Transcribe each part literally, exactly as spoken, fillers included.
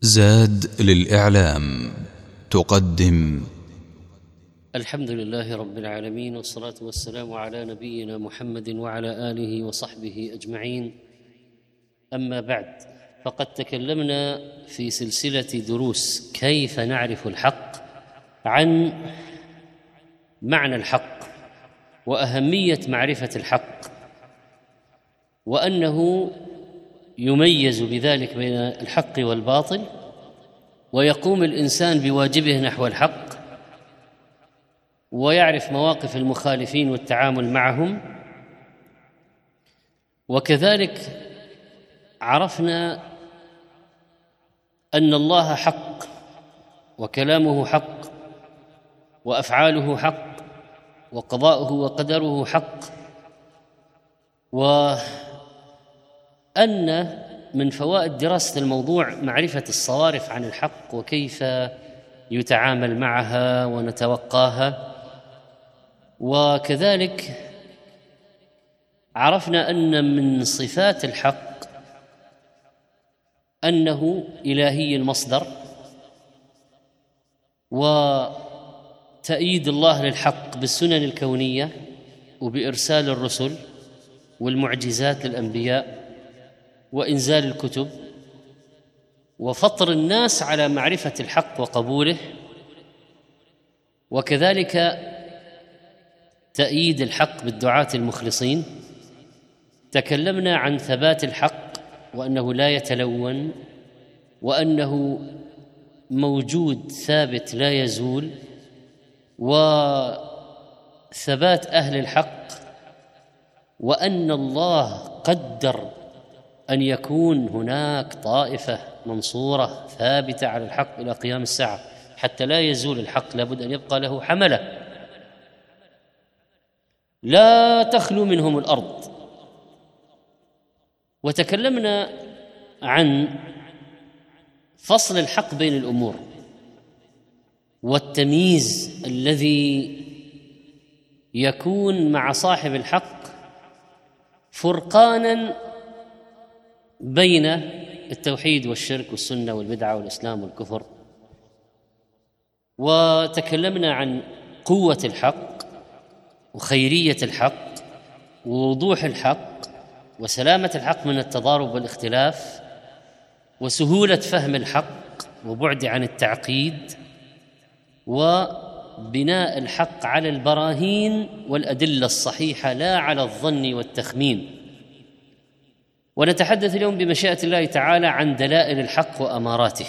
زاد للإعلام تقدم. الحمد لله رب العالمين، والصلاة والسلام على نبينا محمد وعلى آله وصحبه أجمعين. أما بعد، فقد تكلمنا في سلسلة دروس كيف نعرف الحق عن معنى الحق وأهمية معرفة الحق، وأنه يميز بذلك بين الحق والباطل، ويقوم الإنسان بواجبه نحو الحق، ويعرف مواقف المخالفين والتعامل معهم. وكذلك عرفنا أن الله حق، وكلامه حق، وأفعاله حق، وقضاؤه وقدره حق، وأن من فوائد دراسة الموضوع معرفة الصوارف عن الحق وكيف يتعامل معها ونتوقاها. وكذلك عرفنا أن من صفات الحق أنه إلهي المصدر، وتأييد الله للحق بالسنن الكونية وبإرسال الرسل والمعجزات للأنبياء وإنزال الكتب، وفطر الناس على معرفة الحق وقبوله، وكذلك تأييد الحق بالدعاة المخلصين. تكلمنا عن ثبات الحق، وأنه لا يتلون، وأنه موجود ثابت لا يزول، وثبات أهل الحق، وأن الله قدر أن يكون هناك طائفة منصورة ثابتة على الحق إلى قيام الساعة، حتى لا يزول الحق لابد أن يبقى له حملة لا تخلو منهم الأرض. وتكلمنا عن فصل الحق بين الأمور، والتمييز الذي يكون مع صاحب الحق فرقانا بين التوحيد والشرك والسنة والبدعة والإسلام والكفر. وتكلمنا عن قوة الحق وخيرية الحق ووضوح الحق وسلامة الحق من التضارب والاختلاف وسهولة فهم الحق وبعد عن التعقيد، وبناء الحق على البراهين والأدلة الصحيحة لا على الظن والتخمين. ونتحدث اليوم بمشيئة الله تعالى عن دلائل الحق وأماراته.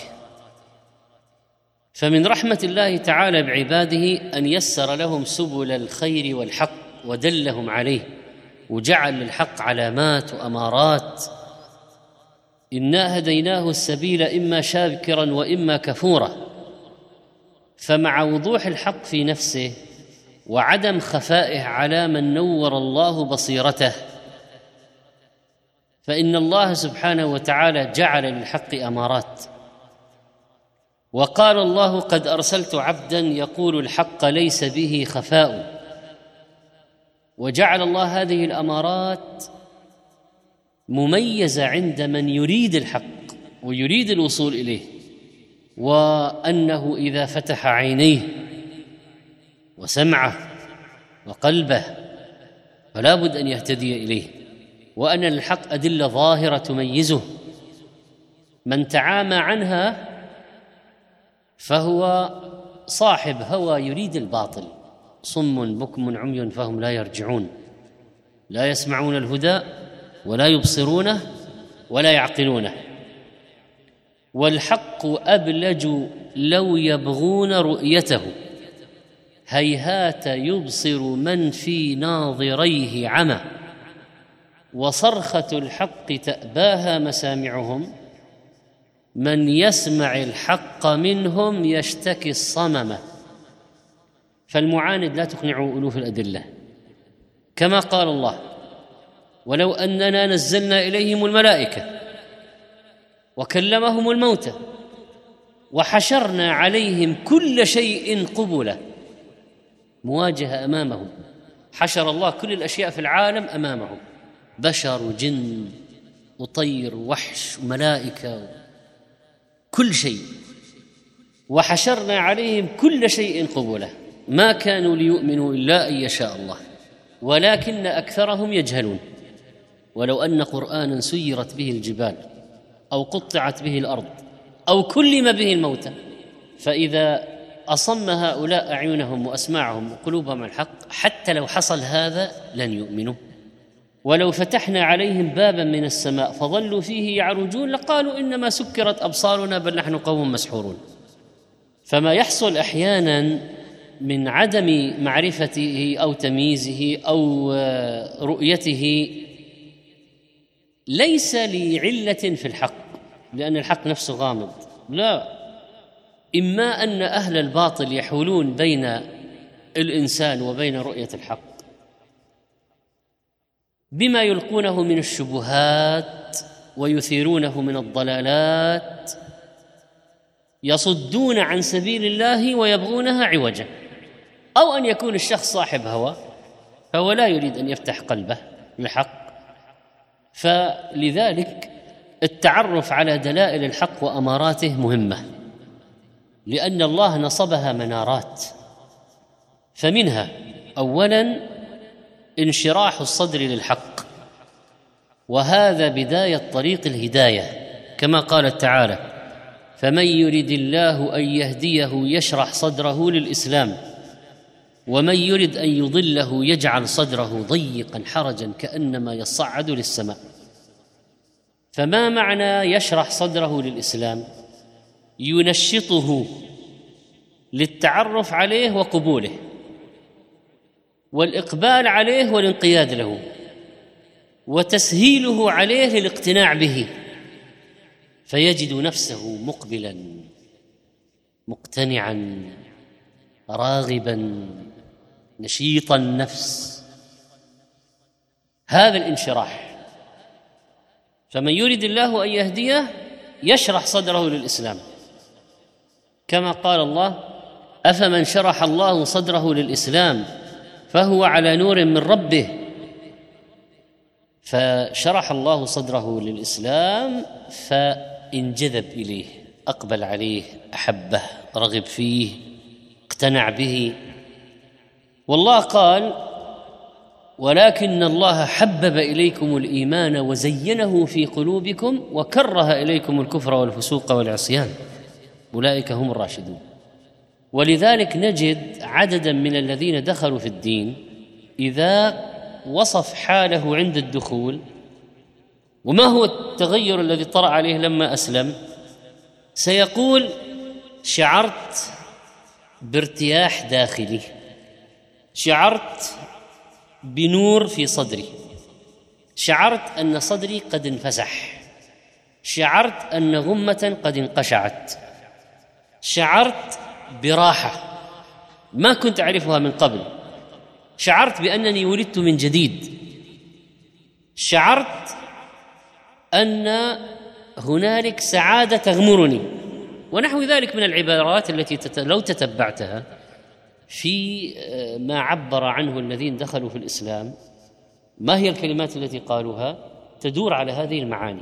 فمن رحمة الله تعالى بعباده أن يسر لهم سبل الخير والحق ودلهم عليه، وجعل للحق علامات وأمارات. إنا هديناه السبيل إما شاكرا وإما كفورا. فمع وضوح الحق في نفسه وعدم خفائه على من نور الله بصيرته، فإن الله سبحانه وتعالى جعل للحق أمارات. وقال الله: قد أرسلت عبدا يقول الحق ليس به خفاء. وجعل الله هذه الأمارات مميزة عند من يريد الحق ويريد الوصول إليه، وأنه إذا فتح عينيه وسمعه وقلبه فلا بد أن يهتدي إليه، وأن الحق أدلة ظاهرة تميزه. من تعامى عنها فهو صاحب هوى يريد الباطل، صم بكم عمي فهم لا يرجعون، لا يسمعون الهدى ولا يبصرونه ولا يعقلونه. والحق أبلج لو يبغون رؤيته، هيهات يبصر من في ناظريه عمى. وصرخة الحق تأباها مسامعهم، من يسمع الحق منهم يشتكي الصمم. فالمعاند لا تقنعه ألوف الأدلة، كما قال الله: ولو أننا نزلنا إليهم الملائكة وكلمهم الموتى وحشرنا عليهم كل شيء قبلا. مواجهة أمامهم، حشر الله كل الأشياء في العالم أمامهم، بشر وجن وطير ووحش وملائكة كل شيء، وحشرنا عليهم كل شيء قبله، ما كانوا ليؤمنوا إلا أن يشاء الله ولكن أكثرهم يجهلون. ولو أن قرآنا سيرت به الجبال أو قطعت به الأرض أو كلم به الموتى، فإذا أصم هؤلاء أعينهم وأسماعهم وقلوبهم الحق حتى لو حصل هذا لن يؤمنوا. ولو فتحنا عليهم بابا من السماء فظلوا فيه يعرجون لقالوا إنما سكرت أبصارنا بل نحن قوم مسحورون. فما يحصل أحيانا من عدم معرفته أو تمييزه أو رؤيته ليس لعلة في الحق لأن الحق نفسه غامض، لا، إما أن أهل الباطل يحولون بين الإنسان وبين رؤية الحق بما يلقونه من الشبهات ويثيرونه من الضلالات، يصدون عن سبيل الله ويبغونها عوجا، أو أن يكون الشخص صاحب هوى فهو لا يريد أن يفتح قلبه للحق. فلذلك التعرف على دلائل الحق وأماراته مهمة، لأن الله نصبها منارات. فمنها أولاً انشراح الصدر للحق، وهذا بداية طريق الهداية، كما قال تعالى: فمن يرد الله أن يهديه يشرح صدره للإسلام ومن يرد أن يضله يجعل صدره ضيقا حرجا كأنما يصعد للسماء. فما معنى يشرح صدره للإسلام؟ ينشطه للتعرف عليه وقبوله والإقبال عليه والانقياد له وتسهيله عليه للاقتناع به، فيجد نفسه مقبلا مقتنعا راغبا نشيط النفس. هذا الانشراح. فمن يريد الله أن يهديه يشرح صدره للإسلام، كما قال الله: أفمن شرح الله صدره للإسلام فهو على نور من ربه. فشرح الله صدره للإسلام فانجذب إليه، أقبل عليه، أحبه، رغب فيه، اقتنع به. والله قال: ولكن الله حبب إليكم الإيمان وزينه في قلوبكم وكره إليكم الكفر والفسوق والعصيان أولئك هم الراشدون. ولذلك نجد عددا من الذين دخلوا في الدين إذا وصف حاله عند الدخول وما هو التغير الذي طرأ عليه لما أسلم، سيقول: شعرت بارتياح داخلي، شعرت بنور في صدري، شعرت أن صدري قد انفسح، شعرت أن غمة قد انقشعت، شعرت براحة ما كنت أعرفها من قبل، شعرت بأنني ولدت من جديد، شعرت أن هنالك سعادة تغمرني، ونحو ذلك من العبارات التي لو تتبعتها في ما عبر عنه الذين دخلوا في الإسلام، ما هي الكلمات التي قالوها؟ تدور على هذه المعاني.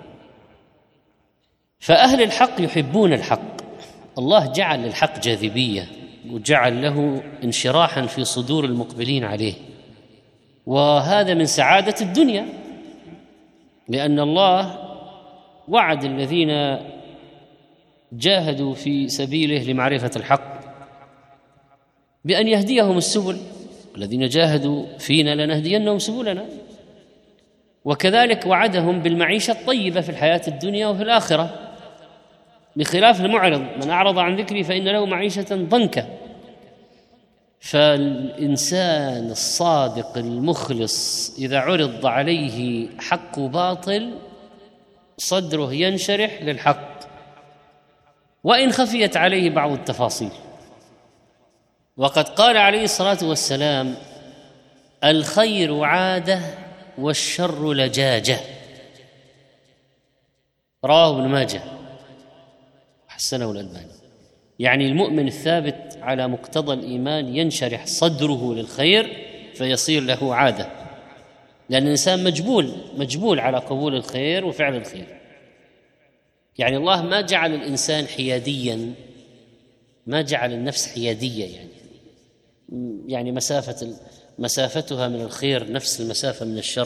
فأهل الحق يحبون الحق، الله جعل للحق جاذبية وجعل له انشراحا في صدور المقبلين عليه، وهذا من سعادة الدنيا، لأن الله وعد الذين جاهدوا في سبيله لمعرفة الحق بأن يهديهم السبل، والذين جاهدوا فينا لنهدينهم سبلنا. وكذلك وعدهم بالمعيشة الطيبة في الحياة الدنيا وفي الآخرة، بخلاف المعرض: من أعرض عن ذكري فإن له معيشة ضنكا. فالإنسان الصادق المخلص إذا عرض عليه حق باطل صدره ينشرح للحق وإن خفيت عليه بعض التفاصيل. وقد قال عليه الصلاة والسلام: الخير عادة والشر لجاجة، رواه ابن ماجه حسنه الألباني. يعني المؤمن الثابت على مقتضى الإيمان ينشرح صدره للخير فيصير له عادة، لأن الإنسان مجبول مجبول على قبول الخير وفعل الخير. يعني الله ما جعل الإنسان حياديا، ما جعل النفس حيادية، يعني يعني مسافة مسافتها من الخير نفس المسافة من الشر،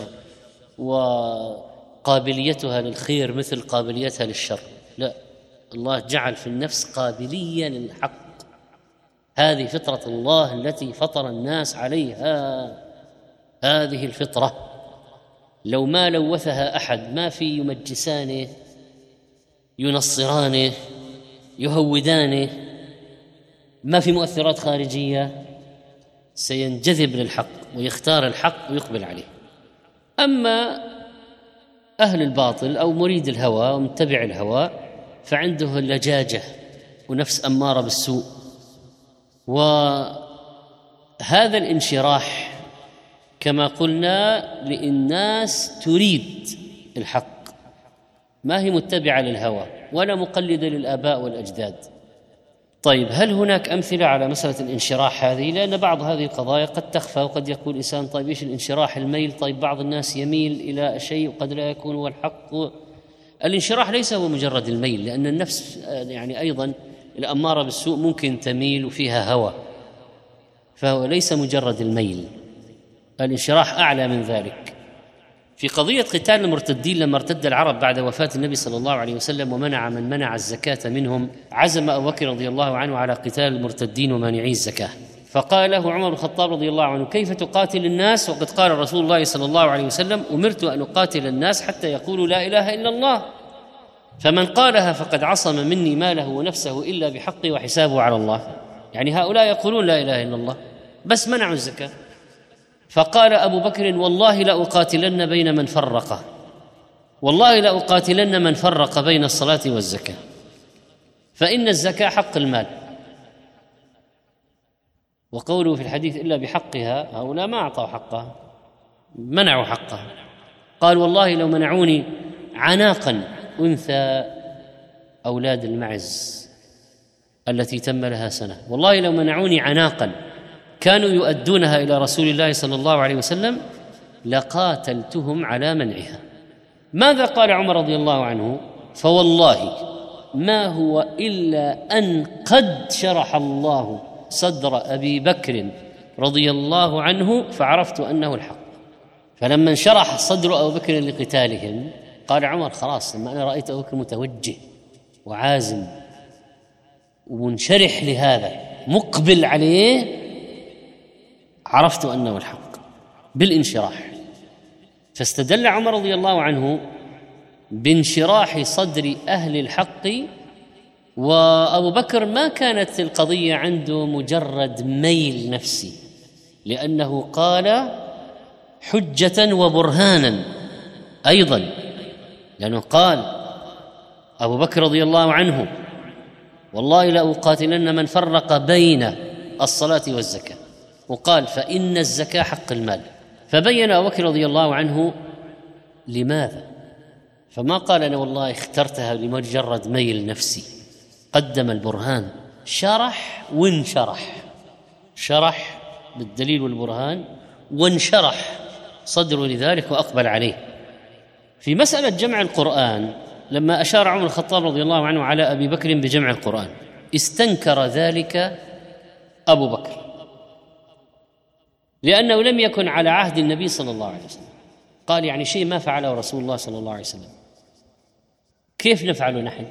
وقابليتها للخير مثل قابليتها للشر. لا، الله جعل في النفس قابلية للحق. هذه فطرة الله التي فطر الناس عليها، هذه الفطرة لو ما لوثها أحد ما في يمجسانه، ينصرانه، يهودانه، ما في مؤثرات خارجية، سينجذب للحق ويختار الحق ويقبل عليه. أما أهل الباطل أو مريد الهوى ومتبع الهوى فعنده اللجاجة ونفس أمارة بالسوء، وهذا الانشراح كما قلنا للناس تريد الحق، ما هي متبعة للهوى ولا مقلدة للآباء والأجداد. طيب، هل هناك أمثلة على مسألة الانشراح هذه؟ لأن بعض هذه القضايا قد تخفى، وقد يقول الإنسان طيب إيش الانشراح؟ الميل. طيب بعض الناس يميل إلى شيء وقد لا يكون هو الحق. الانشراح ليس هو مجرد الميل، لأن النفس يعني أيضا الأمارة بالسوء ممكن تميل وفيها هوى، فهو ليس مجرد الميل، الانشراح أعلى من ذلك. في قضية قتال المرتدين لما ارتد العرب بعد وفاة النبي صلى الله عليه وسلم ومنع من منع الزكاة منهم، عزم أبو بكر رضي الله عنه على قتال المرتدين ومانعي الزكاة، فقال له عمر بن الخطاب رضي الله عنه: كيف تقاتل الناس وقد قال رسول الله صلى الله عليه وسلم: أمرت أن أقاتل الناس حتى يقولوا لا إله إلا الله، فمن قالها فقد عصم مني ماله ونفسه إلا بحقي وحسابه على الله. يعني هؤلاء يقولون لا إله إلا الله بس منعوا الزكاة. فقال أبو بكر: والله لأقاتلن بين من فرق، والله لأقاتلن من فرق بين الصلاة والزكاة، فإن الزكاة حق المال. وقوله في الحديث إلا بحقها، هؤلاء ما أعطوا حقها، منعوا حقها. قال: والله لو منعوني عناقا أنثى أولاد المعز التي تم لها سنة، والله لو منعوني عناقا كانوا يؤدونها إلى رسول الله صلى الله عليه وسلم لقاتلتهم على منعها. ماذا قال عمر رضي الله عنه؟ فوالله ما هو إلا أن قد شرح الله صدر أبي بكر رضي الله عنه فعرفت أنه الحق. فلما انشرح صدر أبو بكر لقتالهم قال عمر: خلاص، لما أنا رأيت أبو بكر متوجه وعازم ومنشرح لهذا مقبل عليه عرفت أنه الحق بالانشراح. فاستدل عمر رضي الله عنه بانشراح صدر أهل الحق، وأبو بكر ما كانت القضية عنده مجرد ميل نفسي، لأنه قال حجة وبرهانا أيضا، لأنه قال أبو بكر رضي الله عنه: والله لأقاتلن من فرق بين الصلاة والزكاة، وقال: فإن الزكاة حق المال. فبين أبو بكر رضي الله عنه لماذا، فما قال أنا والله اخترتها لمجرد ميل نفسي، قدم البرهان، شرح وانشرح، شرح بالدليل والبرهان وانشرح صدره لذلك وأقبل عليه. في مسألة جمع القرآن لما أشار عمر الخطاب رضي الله عنه على أبي بكر بجمع القرآن استنكر ذلك أبو بكر، لأنه لم يكن على عهد النبي صلى الله عليه وسلم. قال: يعني شيء ما فعله رسول الله صلى الله عليه وسلم كيف نفعله نحن؟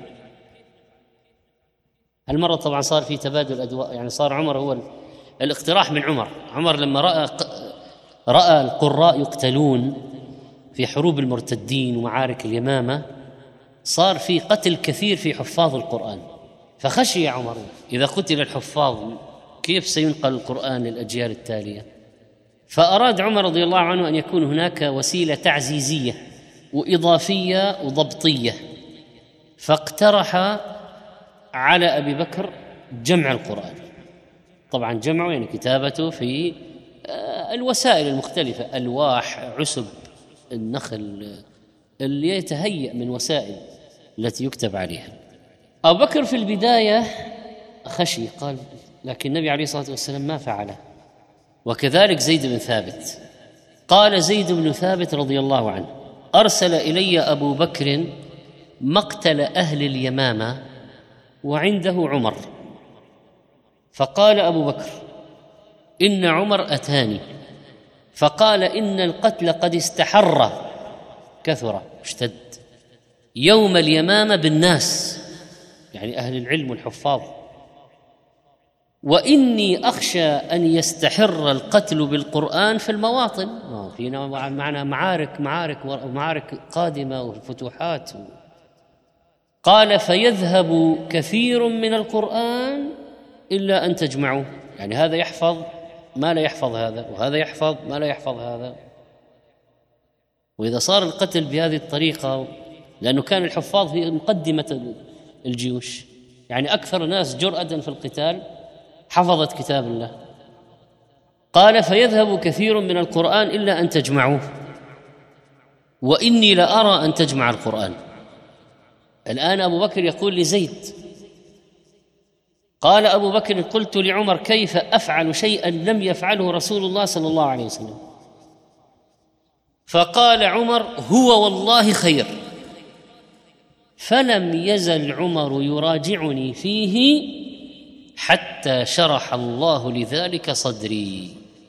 المرة طبعا صار في تبادل أدواء، يعني صار عمر هو الاقتراح من عمر. عمر لما رأى رأى القراء يقتلون في حروب المرتدين ومعارك اليمامة صار في قتل كثير في حفاظ القرآن، فخشي عمر إذا قتل الحفاظ كيف سينقل القرآن للأجيال التالية؟ فأراد عمر رضي الله عنه أن يكون هناك وسيلة تعزيزية وإضافية وضبطية، فاقترح على أبي بكر جمع القرآن. طبعا جمعه يعني كتابته في الوسائل المختلفة، ألواح، عسب النخل، اللي يتهيأ من وسائل التي يكتب عليها. أبو بكر في البداية خشي، قال لكن النبي عليه الصلاة والسلام ما فعله. وكذلك زيد بن ثابت، قال زيد بن ثابت رضي الله عنه: أرسل إلي أبو بكر مقتل أهل اليمامة وعنده عمر، فقال أبو بكر: إن عمر أتاني فقال إن القتل قد استحر كثر اشتد يوم اليمامة بالناس، يعني أهل العلم والحفاظ، وإني أخشى أن يستحر القتل بالقرآن في المواطن. فينا معنا معارك معارك ومعارك قادمة وفتوحات. قال: فيذهب كثير من القرآن إلا أن تجمعوه، يعني هذا يحفظ ما لا يحفظ هذا، وهذا يحفظ ما لا يحفظ هذا. وإذا صار القتل بهذه الطريقة، لأنه كان الحفاظ في مقدمة الجيوش، يعني أكثر الناس جرأة في القتال حفظت كتاب الله. قال: فيذهب كثير من القرآن إلا أن تجمعوه، وإني لأرى أن تجمع القرآن. الآن أبو بكر يقول لزيد، قال أبو بكر: قلت لعمر: كيف أفعل شيئا لم يفعله رسول الله صلى الله عليه وسلم؟ فقال عمر: هو والله خير. فلم يزل عمر يراجعني فيه حتى شرح الله لذلك صدري.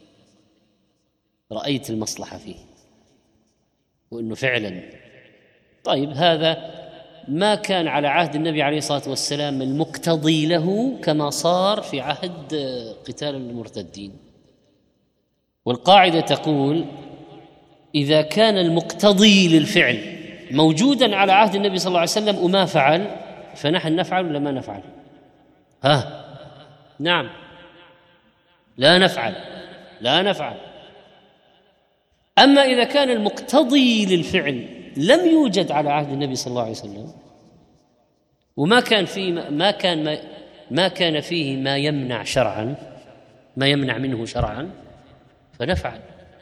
رأيت المصلحة فيه وأنه فعلا. طيب، هذا ما كان على عهد النبي عليه الصلاة والسلام المقتضي له كما صار في عهد قتال المرتدين. والقاعدة تقول: إذا كان المقتضي للفعل موجودا على عهد النبي صلى الله عليه وسلم وما فعل، فنحن نفعل ولا ما نفعل؟ ها نعم، لا نفعل لا نفعل. أما إذا كان المقتضي للفعل لم يوجد على عهد النبي صلى الله عليه وسلم، وما كان فيه ما كان ما, ما كان فيه ما يمنع شرعا، ما يمنع منه شرعا، فنفعل.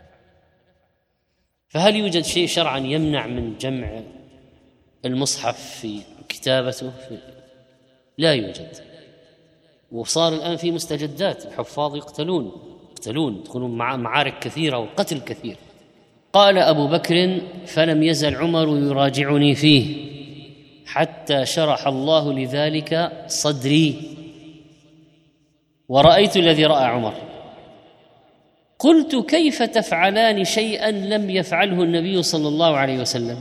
فهل يوجد شيء شرعا يمنع من جمع المصحف في كتابته؟ في لا يوجد. وصار الآن في مستجدات، الحفاظ يقتلون يقتلون يدخلون مع معارك كثيرة وقتل كثير. قال أبو بكر: فلم يزل عمر يراجعني فيه حتى شرح الله لذلك صدري، ورأيت الذي رأى عمر. قلت: كيف تفعلان شيئا لم يفعله النبي صلى الله عليه وسلم؟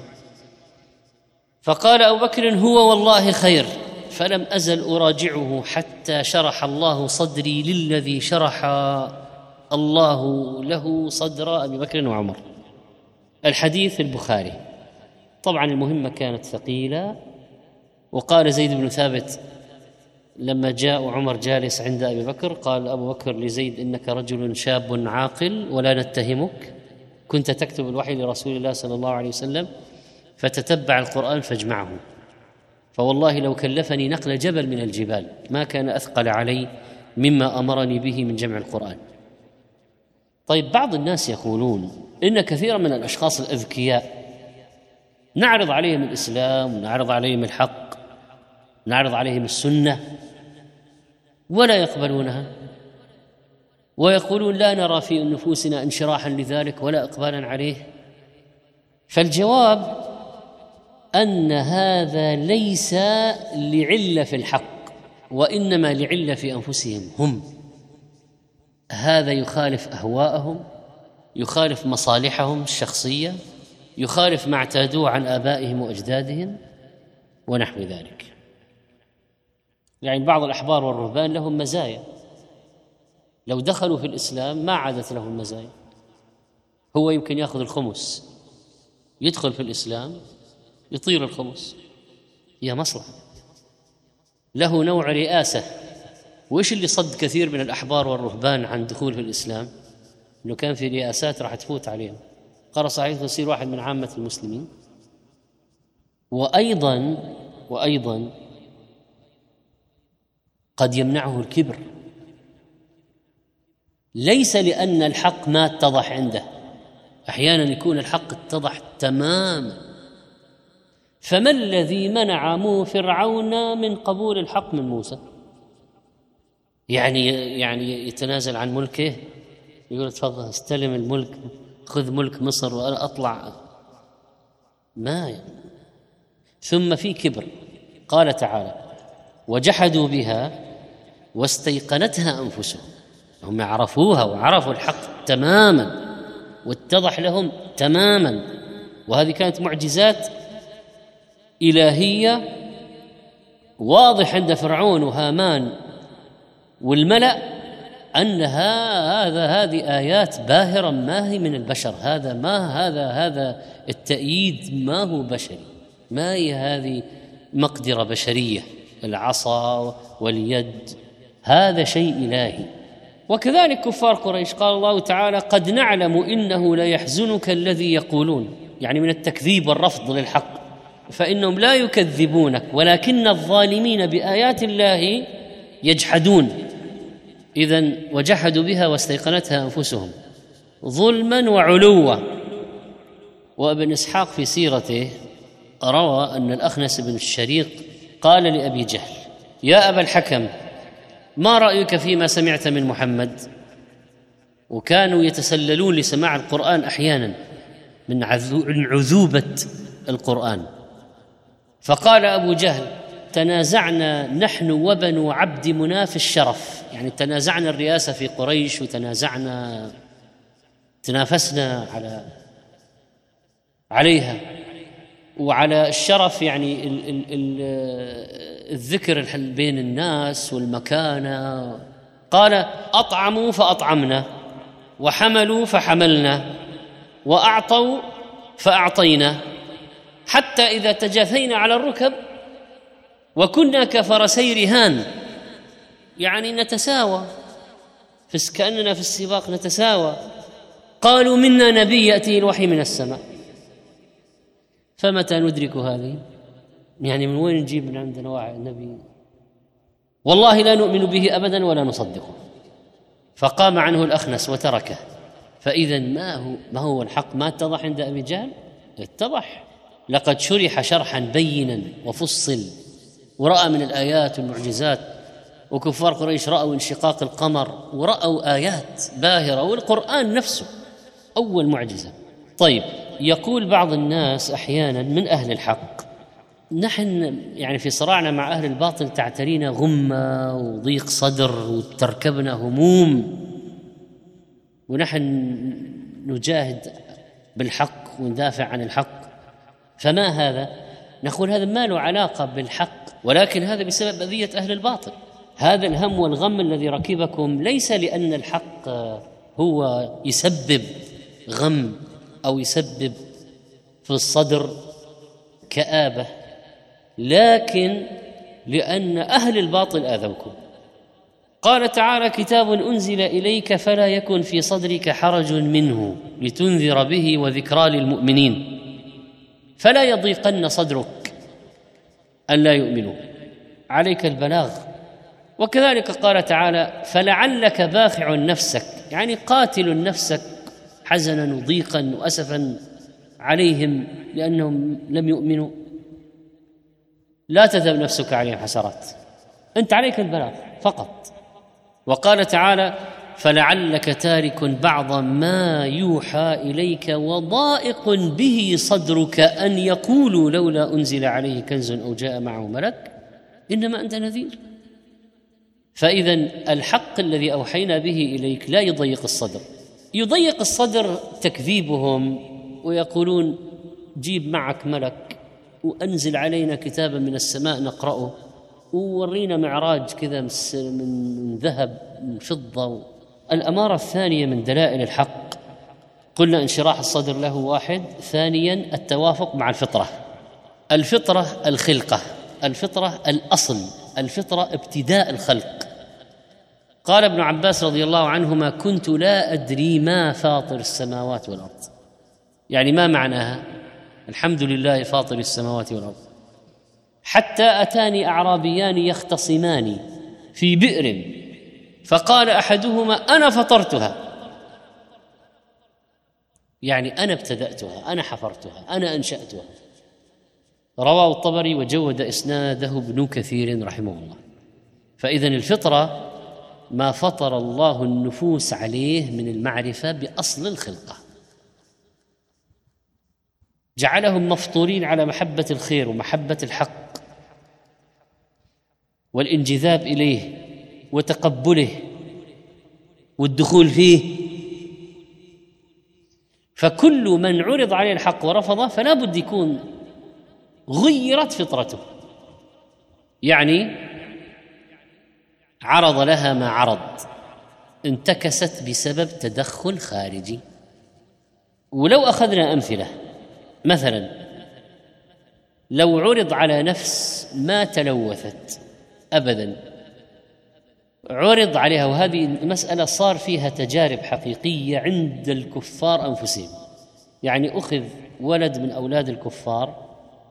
فقال أبو بكر: هو والله خير. فلم أزل أراجعه حتى شرح الله صدري للذي شرح الله له صدر أبي بكر وعمر. الحديث البخاري. طبعا المهمة كانت ثقيلة. وقال زيد بن ثابت لما جاء عمر جالس عند أبي بكر، قال أبو بكر لزيد: إنك رجل شاب عاقل ولا نتهمك، كنت تكتب الوحي لرسول الله صلى الله عليه وسلم فتتبع القرآن فاجمعه، فوالله لو كلفني نقل جبل من الجبال ما كان أثقل علي مما أمرني به من جمع القرآن. طيب، بعض الناس يقولون إن كثيرا من الأشخاص الأذكياء نعرض عليهم الإسلام ونعرض عليهم الحق، نعرض عليهم السنة ولا يقبلونها، ويقولون لا نرى في نفوسنا انشراحا لذلك ولا إقبالا عليه. فالجواب أن هذا ليس لعلة في الحق، وإنما لعلة في أنفسهم هم. هذا يخالف أهواءهم، يخالف مصالحهم الشخصية، يخالف ما اعتادوه عن آبائهم وأجدادهم ونحو ذلك. يعني بعض الأحبار والرهبان لهم مزايا، لو دخلوا في الإسلام ما عادت لهم مزايا. هو يمكن يأخذ الخمس، يدخل في الإسلام يطير الخمس، هي مصلحة، له نوع رئاسة. وإيش اللي صد كثير من الأحبار والرهبان عن دخول في الإسلام؟ إنه كان في رئاسات راح تفوت عليهم، قال صحيح يصير واحد من عامة المسلمين. وأيضا وأيضا قد يمنعه الكبر، ليس لأن الحق ما اتضح عنده، أحيانا يكون الحق اتضح تماما. فما الذي منع فرعون من قبول الحق من موسى؟ يعني يعني يتنازل عن ملكه، يقول تفضل استلم الملك، خذ ملك مصر وأنا أطلع. ما يعني. ثم في كبر. قال تعالى: وجحدوا بها واستيقنتها أنفسهم. هم عرفوها وعرفوا الحق تماما واتضح لهم تماما، وهذه كانت معجزات إلهية واضح عند فرعون وهامان والملأ أن هذا هذه آيات باهرة ما هي من البشر، هذا ما هذا هذا التأييد ما هو بشري، ما هي هذه مقدرة بشرية، العصا واليد هذا شيء إلهي. وكذلك كفار قريش قال الله تعالى: قد نعلم إنه ليحزنك الذي يقولون، يعني من التكذيب والرفض للحق، فإنهم لا يكذبونك ولكن الظالمين بآيات الله يجحدون. إذن وجحدوا بها واستيقنتها أنفسهم ظلما وعلوا. وابن إسحاق في سيرته روى أن الأخنس بن الشريق قال لأبي جهل: يا أبا الحكم، ما رأيك فيما سمعت من محمد؟ وكانوا يتسللون لسماع القرآن أحيانا من عذوبة القرآن. فقال أبو جهل: تنازعنا نحن وبنو عبد مناف الشرف، يعني تنازعنا الرئاسة في قريش وتنازعنا تنافسنا على عليها وعلى الشرف، يعني ال ال ال الذكر بين الناس والمكانة. قال: أطعموا فأطعمنا، وحملوا فحملنا، وأعطوا فأعطينا، حتى إذا تجاثينا على الركب وكنا كفرسي رهان، يعني نتساوى، كأننا في السباق نتساوى. قالوا: منا نبي يأتي الوحي من السماء. فمتى ندرك هذه؟ يعني من وين نجيب من عندنا واحد نبي؟ والله لا نؤمن به أبدا ولا نصدقه. فقام عنه الأخنس وتركه. فإذا ما هو ما هو الحق؟ ما اتضح عند أبي جهل؟ اتضح، لقد شرح شرحا بينا وفصل، ورأى من الآيات والمعجزات. وكفار قريش رأوا انشقاق القمر ورأوا آيات باهرة، والقرآن نفسه أول معجزة. طيب، يقول بعض الناس أحيانا من أهل الحق: نحن يعني في صراعنا مع أهل الباطل تعترينا غمة وضيق صدر وتركبنا هموم، ونحن نجاهد بالحق وندافع عن الحق. فما هذا؟ نقول هذا ما له علاقة بالحق، ولكن هذا بسبب أذية أهل الباطل. هذا الهم والغم الذي ركبكم ليس لأن الحق هو يسبب غم أو يسبب في الصدر كآبة، لكن لأن أهل الباطل آذوكم. قال تعالى: كتاب أنزل إليك فلا يكن في صدرك حرج منه لتنذر به وذكرى للمؤمنين، فلا يضيقن صدرك أن لا يؤمنوا، عليك البلاغ. وكذلك قال تعالى: فلعلك باخع نفسك، يعني قاتل نفسك حزنا وضيقا وأسفا عليهم لأنهم لم يؤمنوا، لا تذهب نفسك عليهم حسرات، أنت عليك البلاغ فقط. وقال تعالى: فلعلك تارك بعض ما يوحى إليك وضائق به صدرك أن يقولوا لولا أنزل عليه كنز أو جاء معه ملك، إنما أنت نذير. فإذا الحق الذي أوحينا به إليك لا يضيق الصدر. يضيق الصدر تكذيبهم ويقولون: جيب معك ملك وأنزل علينا كتابا من السماء نقرأه، وورينا معراج كذا من ذهب من فضة. الأمارة الثانية من دلائل الحق قلنا انشراح الصدر له واحد، ثانيا التوافق مع الفطرة. الفطرة الخلقة، الفطرة الأصل، الفطرة ابتداء الخلق. قال ابن عباس رضي الله عنهما: كنت لا أدري ما فاطر السماوات والأرض، يعني ما معناها الحمد لله فاطر السماوات والأرض، حتى أتاني أعرابيان يختصمان في بئر فقال أحدهما: أنا فطرتها، يعني أنا ابتدأتها، أنا حفرتها، أنا أنشأتها. رواه الطبري وجود إسناده ابن كثير رحمه الله. فإذن الفطرة ما فطر الله النفوس عليه من المعرفة بأصل الخلقة. جعلهم مفطورين على محبة الخير ومحبة الحق والانجذاب إليه وتقبله والدخول فيه. فكل من عرض عليه الحق ورفضه فلا بد يكون غيرت فطرته، يعني عرض لها ما عرض، انتكست بسبب تدخل خارجي. ولو أخذنا أمثلة، مثلا لو عرض على نفس ما تلوثت أبدا، عرض عليها، وهذه المسألة صار فيها تجارب حقيقية عند الكفار أنفسهم، يعني أخذ ولد من أولاد الكفار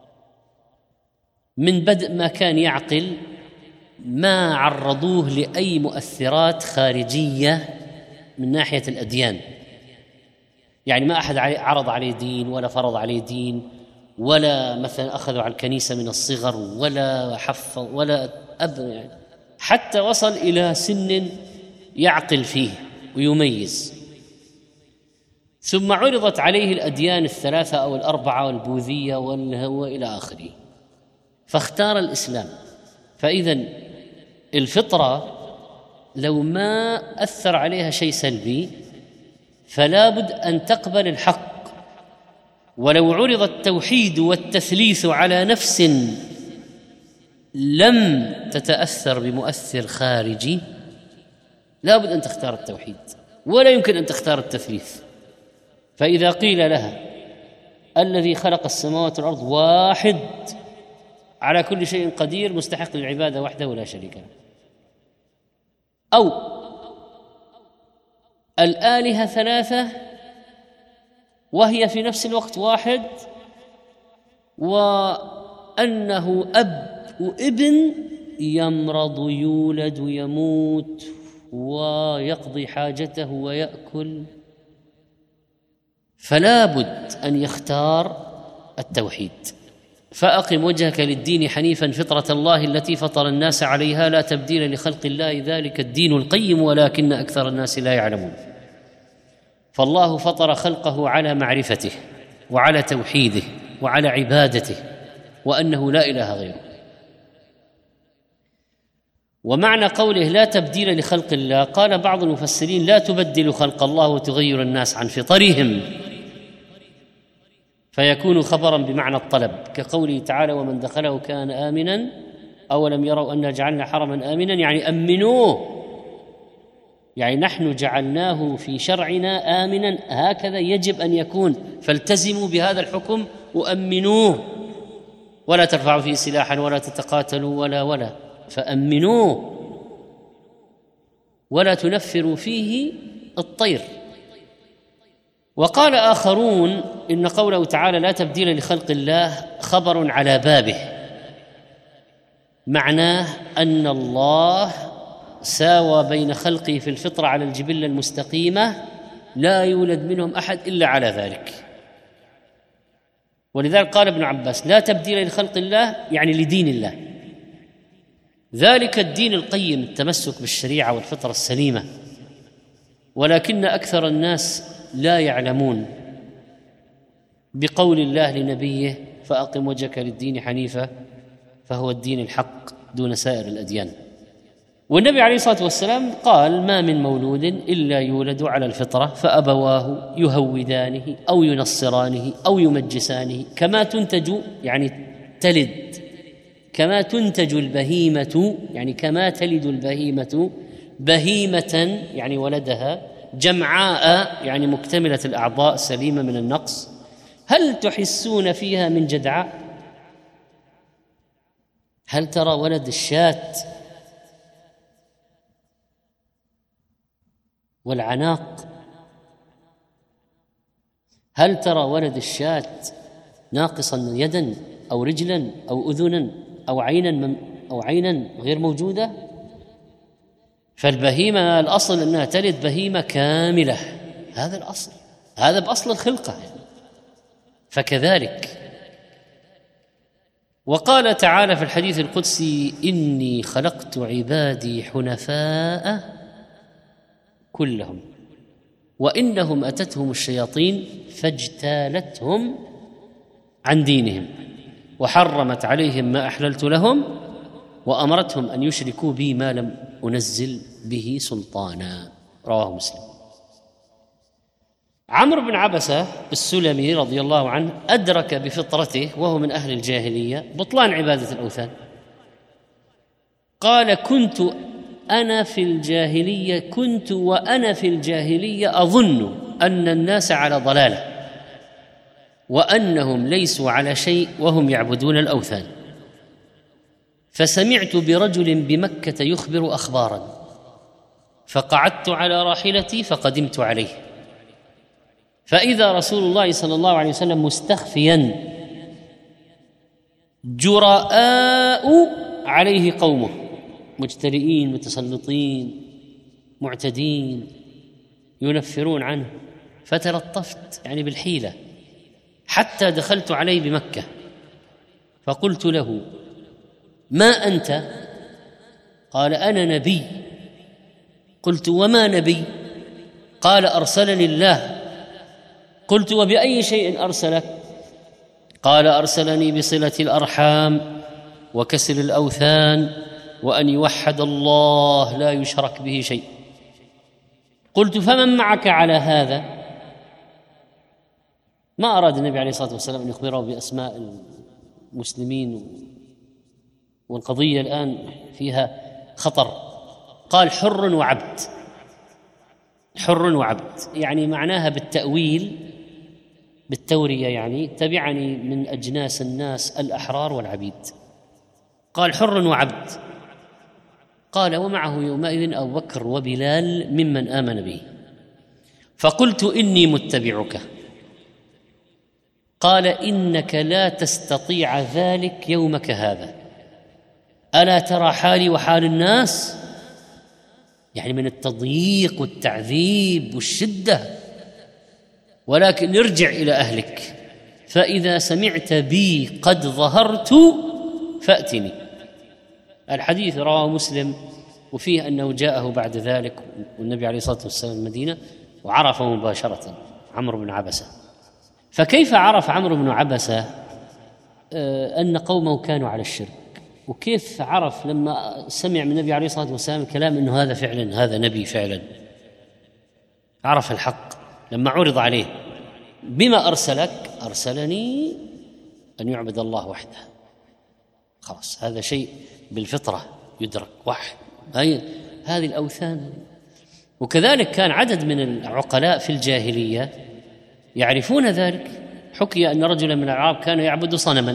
من بدء ما كان يعقل، ما عرضوه لأي مؤثرات خارجية من ناحية الأديان، يعني ما أحد عرض عليه دين ولا فرض عليه دين، ولا مثلا أخذوا على الكنيسة من الصغر ولا حفظ ولا أبدا، يعني حتى وصل إلى سن يعقل فيه ويميز. ثم عرضت عليه الأديان الثلاثة أو الأربعة والبوذية والهوى إلى آخره، فاختار الإسلام. فإذا الفطرة لو ما أثر عليها شيء سلبي فلا بد أن تقبل الحق. ولو عرض التوحيد والتثليث على نفس لم تتأثر بمؤثر خارجي لا بد أن تختار التوحيد، ولا يمكن أن تختار التثليث. فإذا قيل لها الذي خلق السماوات والأرض واحد على كل شيء قدير مستحق للعبادة وحده ولا شريك له، أو الآلهة ثلاثة وهي في نفس الوقت واحد، وأنه أب وابن يمرض يولد ويموت ويقضي حاجته ويأكل، فلا بد أن يختار التوحيد. فأقم وجهك للدين حنيفا فطرة الله التي فطر الناس عليها لا تبديل لخلق الله ذلك الدين القيم ولكن أكثر الناس لا يعلمون. فالله فطر خلقه على معرفته وعلى توحيده وعلى عبادته وأنه لا إله غيره. ومعنى قوله لا تبديل لخلق الله، قال بعض المفسرين لا تبدل خلق الله وتغير الناس عن فطرهم، فيكون خبرا بمعنى الطلب، كقوله تعالى ومن دخله كان آمنا أولم يروا أنا جعلنا حرما آمنا، يعني أمنوه، يعني نحن جعلناه في شرعنا آمنا، هكذا يجب أن يكون، فالتزموا بهذا الحكم وأمنوه، ولا ترفعوا فيه سلاحا ولا تتقاتلوا ولا ولا فأمنوه، ولا تنفروا فيه الطير. وقال آخرون إن قوله تعالى لا تبديل لخلق الله خبر على بابه، معناه أن الله ساوى بين خلقه في الفطرة على الجبلة المستقيمة، لا يولد منهم أحد إلا على ذلك. ولذلك قال ابن عباس لا تبديل لخلق الله يعني لدين الله، ذلك الدين القيم، التمسك بالشريعة والفطرة السليمة، ولكن أكثر الناس لا يعلمون بقول الله لنبيه فأقم وجهك للدين حنيفا فهو الدين الحق دون سائر الأديان. والنبي عليه الصلاة والسلام قال ما من مولود إلا يولد على الفطرة فأبواه يهودانه أو ينصرانه أو يمجسانه كما تنتج، يعني تلد، كما تنتج البهيمة، يعني كما تلد البهيمة بهيمة يعني ولدها، جمعاء يعني مكتملة الأعضاء سليمة من النقص، هل تحسون فيها من جدعاء؟ هل ترى ولد الشاة والعناق؟ هل ترى ولد الشاة ناقصا يدا أو رجلا أو أذنا أو عينا أو عينا غير موجودة؟ فالبهيمة الأصل أنها تلد بهيمة كاملة، هذا الأصل، هذا بأصل الخلقة. فكذلك وقال تعالى في الحديث القدسي إني خلقت عبادي حنفاء كلهم وإنهم أتتهم الشياطين فاجتالتهم عن دينهم، وحرمت عليهم ما أحللت لهم، وأمرتهم أن يشركوا بي ما لم أنزل به سلطانا. رواه مسلم. عمرو بن عبسة السلمي رضي الله عنه أدرك بفطرته وهو من أهل الجاهلية بطلان عبادة الأوثان. قال: كنت أنا في الجاهلية كنت وأنا في الجاهلية أظن أن الناس على ضلالة وأنهم ليسوا على شيء وهم يعبدون الأوثان، فسمعت برجل بمكة يخبر أخبارا، فقعدت على راحلتي فقدمت عليه، فإذا رسول الله صلى الله عليه وسلم مستخفيا جراء عليه قومه، مجترئين متسلطين معتدين ينفرون عنه، فتلطفت يعني بالحيلة حتى دخلت عليه بمكة، فقلت له: ما أنت؟ قال: أنا نبي. قلت: وما نبي؟ قال: أرسلني الله. قلت: وبأي شيء أرسلك؟ قال: أرسلني بصلة الأرحام وكسر الأوثان وأن يوحد الله لا يشرك به شيء. قلت: فمن معك على هذا؟ ما أراد النبي عليه الصلاة والسلام أن يخبره بأسماء المسلمين، والقضية الآن فيها خطر. قال: حر وعبد. حر وعبد يعني معناها بالتأويل بالتورية، يعني تبعني من أجناس الناس الأحرار والعبيد. قال: حر وعبد. قال: ومعه يومئذ أبو بكر وبلال ممن آمن به. فقلت: إني متبعك. قال: إنك لا تستطيع ذلك يومك هذا، ألا ترى حالي وحال الناس؟ يعني من التضييق والتعذيب والشدة. ولكن ارجع إلى أهلك، فإذا سمعت بي قد ظهرت فأتني. الحديث رواه مسلم، وفيه أنه جاءه بعد ذلك والنبي عليه الصلاة والسلام المدينة وعرفه مباشرة عمرو بن عبسة. فكيف عرف عمرو بن عبسة أن قومه كانوا على الشرك؟ وكيف عرف لما سمع من النبي عليه الصلاة والسلام الكلام أنه هذا فعلا هذا نبي فعلا؟ عرف الحق لما عرض عليه: بما أرسلك؟ أرسلني أن يعبد الله وحده. خلاص، هذا شيء بالفطرة يدرك واحد. هذه الأوثان. وكذلك كان عدد من العقلاء في الجاهلية يعرفون ذلك. حكي أن رجلا من العرب كان يعبد صنما،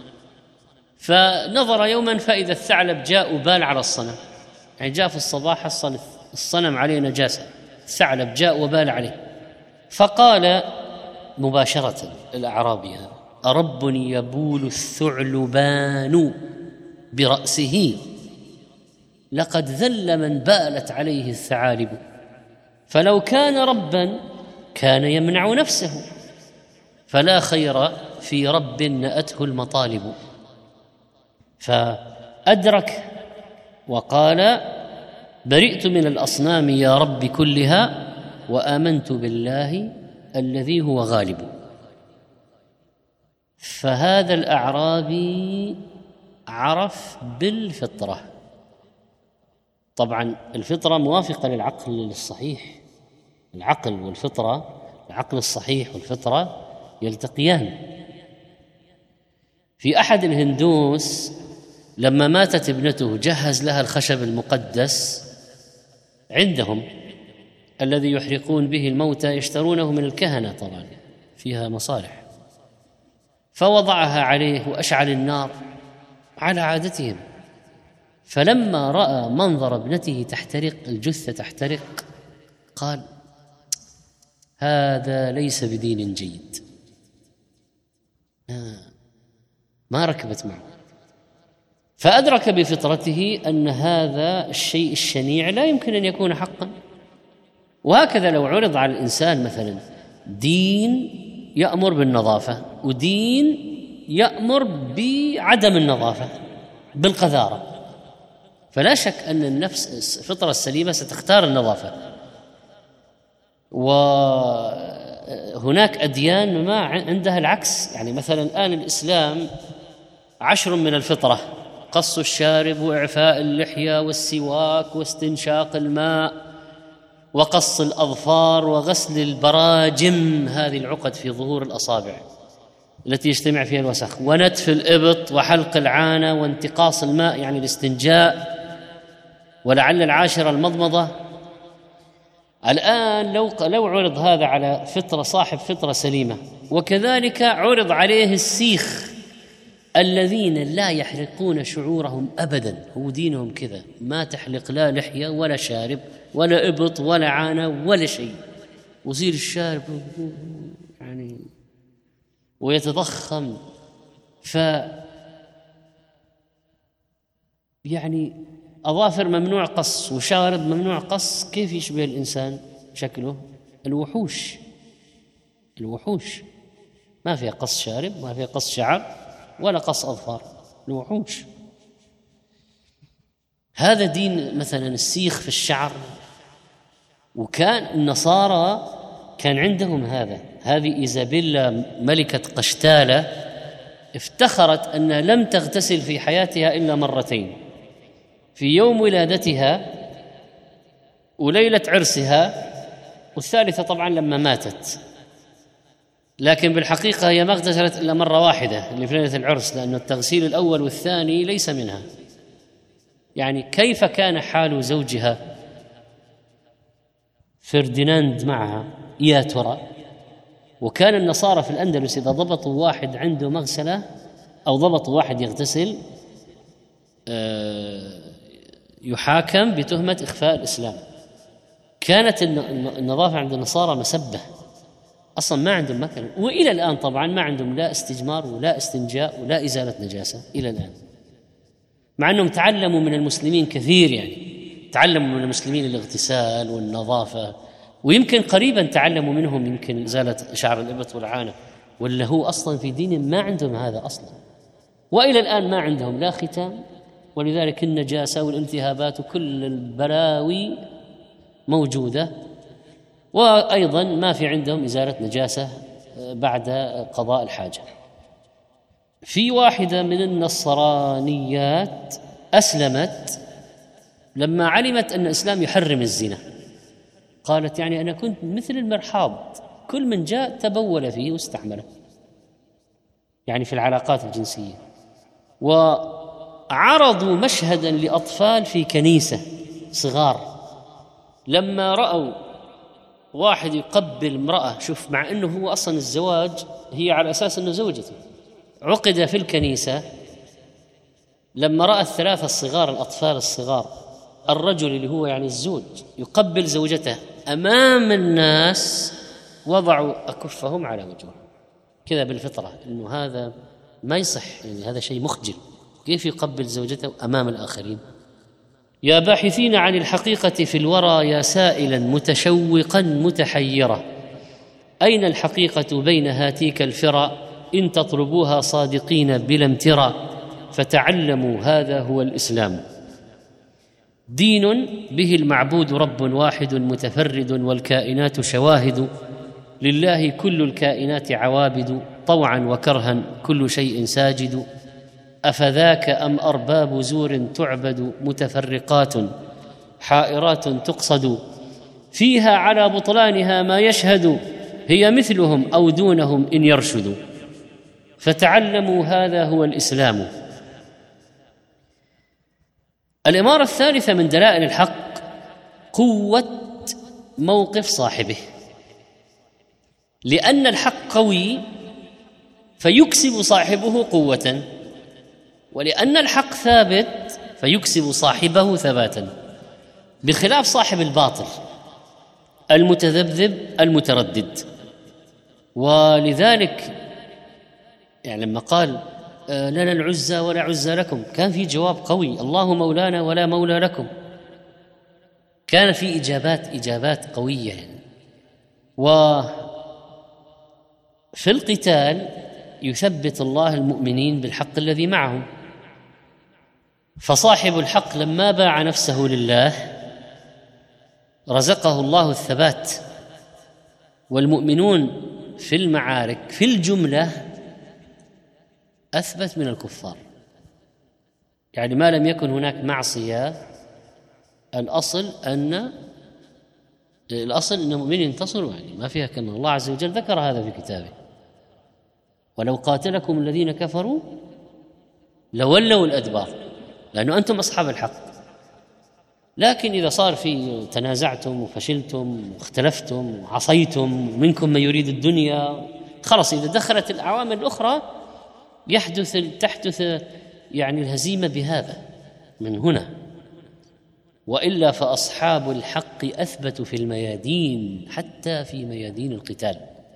فنظر يوما فإذا الثعلب جاء وبال على الصنم، يعني جاء في الصباح حصل الصنم عليه نجاسة، الثعلب جاء وبال عليه، فقال مباشرة الأعرابي: أرب يبول الثعلبان برأسه؟ لقد ذل من بالت عليه الثعالب، فلو كان ربا كان يمنع نفسه، فلا خير في رب نأته المطالب. فأدرك وقال: برئت من الأصنام يا رب كلها، وآمنت بالله الذي هو غالب. فهذا الأعرابي عرف بالفطرة. طبعا الفطرة موافقة للعقل الصحيح، العقل والفطرة، العقل الصحيح والفطرة يلتقيان. في أحد الهندوس لما ماتت ابنته جهز لها الخشب المقدس عندهم الذي يحرقون به الموتى، يشترونه من الكهنة، طبعا فيها مصالح، فوضعها عليه وأشعل النار على عادتهم. فلما رأى منظر ابنته تحترق، الجثة تحترق، قال: هذا ليس بدين جيد. ما ركبت معه. فأدرك بفطرته أن هذا الشيء الشنيع لا يمكن أن يكون حقا. وهكذا لو عرض على الإنسان مثلا دين يأمر بالنظافة ودين يأمر بعدم النظافة بالقذارة، فلا شك أن النفس الفطرة السليمة ستختار النظافة. وهناك أديان ما عندها العكس. يعني مثلا الآن الإسلام عشر من الفطرة: قص الشارب وإعفاء اللحية والسواك واستنشاق الماء وقص الأظفار وغسل البراجم، هذه العقد في ظهور الأصابع التي يجتمع فيها الوسخ، ونتف الإبط وحلق العانة وانتقاص الماء يعني الاستنجاء، ولعل العاشرة المضمضة. الآن لو لو عرض هذا على فطرة صاحب فطرة سليمة، وكذلك عرض عليه السيخ الذين لا يحلقون شعورهم أبدا، هو دينهم كذا، ما تحلق لا لحية ولا شارب ولا إبط ولا عانة ولا شيء، وزير الشارب يعني ويتضخم، ف يعني أظافر ممنوع قص وشارب ممنوع قص، كيف يشبه الإنسان شكله؟ الوحوش الوحوش ما فيها قص شارب، ما فيها قص شعر ولا قص أظفار، الوحوش. هذا دين مثلا السيخ في الشعر. وكان النصارى كان عندهم هذا. هذه إيزابيلا ملكة قشتالة افتخرت أنها لم تغتسل في حياتها إلا مرتين: في يوم ولادتها وليلة عرسها، والثالثة طبعا لما ماتت. لكن بالحقيقة هي ما اغتسلت إلا مرة واحدة اللي في ليلة العرس، لأن التغسيل الأول والثاني ليس منها. يعني كيف كان حال زوجها فرديناند معها يا ترى؟ وكان النصارى في الأندلس إذا ضبطوا واحد عنده مغسلة أو ضبطوا واحد يغتسل يحاكم بتهمة إخفاء الإسلام. كانت النظافة عند النصارى مسبة، أصلا ما عندهم مكان، وإلى الآن طبعا ما عندهم لا استجمار ولا استنجاء ولا إزالة نجاسة إلى الآن، مع أنهم تعلموا من المسلمين كثير. يعني تعلموا من المسلمين الاغتسال والنظافة، ويمكن قريبا تعلموا منهم يمكن إزالة شعر الإبط والعانة، ولا هو أصلا في دين ما عندهم هذا أصلا، وإلى الآن ما عندهم لا ختام. ولذلك النجاسة والالتهابات وكل البلاوي موجودة، وأيضا ما في عندهم إزالة نجاسة بعد قضاء الحاجة. في واحدة من النصرانيات أسلمت لما علمت أن الإسلام يحرم الزنا، قالت يعني أنا كنت مثل المرحاض، كل من جاء تبول فيه واستحمله، يعني في العلاقات الجنسية. وعرضوا مشهدا لأطفال في كنيسة صغار، لما رأوا واحد يقبل امرأة، شوف، مع أنه هو أصلا الزواج هي على أساس أنه زوجته، عقد في الكنيسة. لما رأى الثلاثة الصغار الأطفال الصغار الرجل اللي هو يعني الزوج يقبل زوجته أمام الناس، وضعوا أكفهم على وجههم كذا بالفطرة، أنه هذا ما يصح، يعني هذا شيء مخجل، كيف يقبل زوجته أمام الآخرين؟ يا باحثين عن الحقيقة في الورى، يا سائلا متشوقا متحيرا، أين الحقيقة بين هاتيك الفرى؟ إن تطلبوها صادقين بلا امترى، فتعلموا هذا هو الإسلام، دين به المعبود رب واحد متفرد، والكائنات شواهد، لله كل الكائنات عوابد، طوعا وكرها كل شيء ساجد، أفذاك أم أرباب زور تعبد، متفرقات حائرات تقصد، فيها على بطلانها ما يشهد، هي مثلهم أو دونهم إن يرشدوا، فتعلموا هذا هو الإسلام. الإمارة الثالثة من دلائل الحق قوة موقف صاحبه، لأن الحق قوي فيكسب صاحبه قوة، ولأن الحق ثابت فيكسب صاحبه ثباتا، بخلاف صاحب الباطل المتذبذب المتردد. ولذلك يعني لما قال لنا العزى ولا عزى لكم، كان في جواب قوي، الله مولانا ولا مولى لكم، كان في إجابات إجابات قوية يعني. وفي القتال يثبت الله المؤمنين بالحق الذي معهم، فصاحب الحق لما باع نفسه لله رزقه الله الثبات، والمؤمنون في المعارك في الجملة أثبت من الكفار، يعني ما لم يكن هناك معصية الأصل أن الأصل أن المؤمنين ينتصروا، يعني ما فيها كلمة. الله عز وجل ذكر هذا في كتابه: ولو قاتلكم الذين كفروا لولوا الأدبار، لأنه أنتم أصحاب الحق. لكن إذا صار في تنازعتم وفشلتم واختلفتم وعصيتم منكم من يريد الدنيا، خلاص إذا دخلت العوامل الأخرى يحدث تحدث يعني الهزيمة بهذا من هنا. وإلا فأصحاب الحق أثبتوا في الميادين، حتى في ميادين القتال.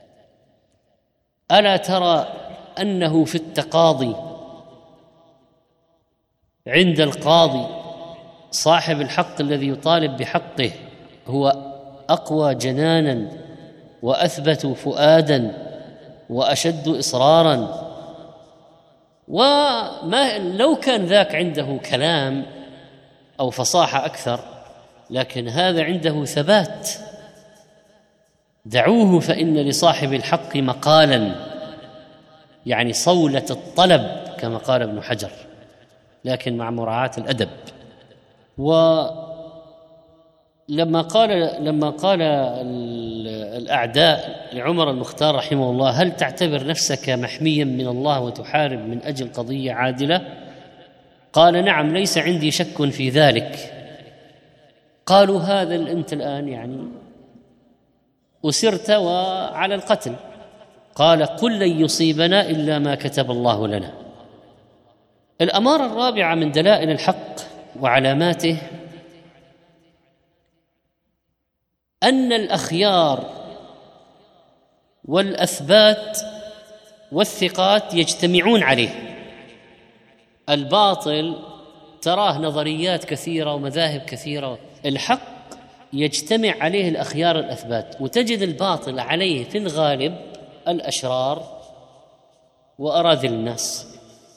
ألا ترى أنه في التقاضي عند القاضي صاحب الحق الذي يطالب بحقه هو أقوى جنانا وأثبت فؤادا وأشد إصرارا. وما لو كان ذاك عنده كلام أو فصاحة أكثر، لكن هذا عنده ثبات. دعوه فإن لصاحب الحق مقالا، يعني صولة الطلب كما قال ابن حجر، لكن مع مراعاة الأدب. ولما قال لما قال الأعداء لعمر المختار رحمه الله: هل تعتبر نفسك محميا من الله وتحارب من أجل قضية عادلة؟ قال: نعم، ليس عندي شك في ذلك. قالوا: هذا أنت الآن يعني أسرت وعلى القتل. قال: قل لن يصيبنا إلا ما كتب الله لنا. الأمارة الرابعة من دلائل الحق وعلاماته أن الأخيار والأثبات والثقات يجتمعون عليه. الباطل تراه نظريات كثيرة ومذاهب كثيرة، الحق يجتمع عليه الأخيار الأثبات، وتجد الباطل عليه في الغالب الأشرار وأراذل الناس.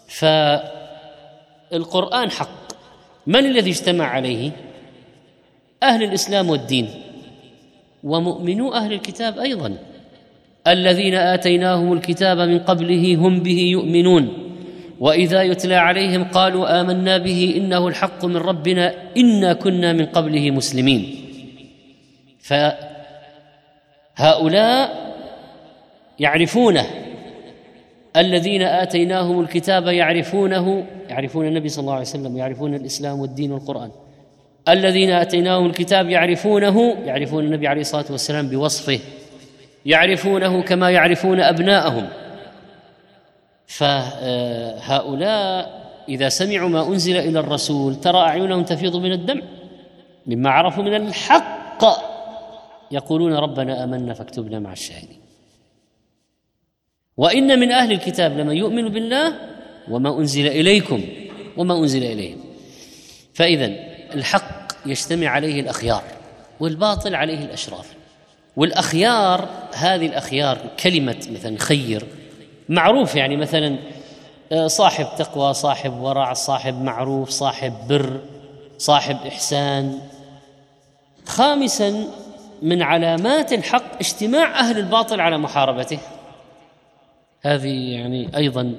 فالقرآن حق، من الذي اجتمع عليه؟ أهل الإسلام والدين ومؤمنو أهل الكتاب أيضا، الذين آتيناهم الكتاب من قبله هم به يؤمنون وإذا يتلى عليهم قالوا آمنا به إنه الحق من ربنا إنا كنا من قبله مسلمين. فهؤلاء يعرفونه، الذين آتيناهم الكتاب يعرفونه، يعرفون النبي صلى الله عليه وسلم، يعرفون الإسلام والدين والقرآن. الذين آتيناهم الكتاب يعرفونه، يعرفون النبي عليه الصلاة والسلام بوصفه، يعرفونه كما يعرفون أبناءهم. فهؤلاء إذا سمعوا ما أنزل إلى الرسول ترى أعينهم تفيض من الدمع مما عرفوا من الحق، يقولون ربنا آمنا فاكتبنا مع الشاهدين. وإن من أهل الكتاب لمن يؤمن بالله وما أنزل إليكم وما أنزل إليهم. فإذا الحق يجتمع عليه الأخيار والباطل عليه الأشرار. والأخيار هذه الأخيار كلمة مثلا خير معروف، يعني مثلا صاحب تقوى، صاحب ورع، صاحب معروف، صاحب بر، صاحب إحسان. خامسا من علامات الحق اجتماع أهل الباطل على محاربته. هذه يعني أيضا